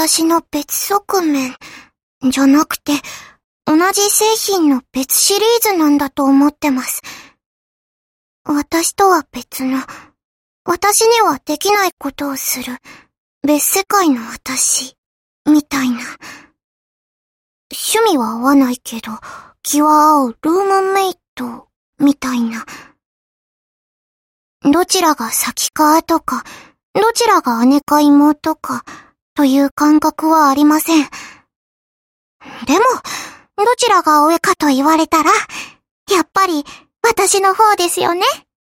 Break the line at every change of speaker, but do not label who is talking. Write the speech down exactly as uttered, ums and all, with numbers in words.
私の別側面、じゃなくて、同じ製品の別シリーズなんだと思ってます。私とは別の、私にはできないことをする、別世界の私、みたいな。趣味は合わないけど、気は合うルームメイト、みたいな。どちらが先か後か、どちらが姉か妹か、という感覚はありません。でも、どちらが上かと言われたら、やっぱり私の方ですよね。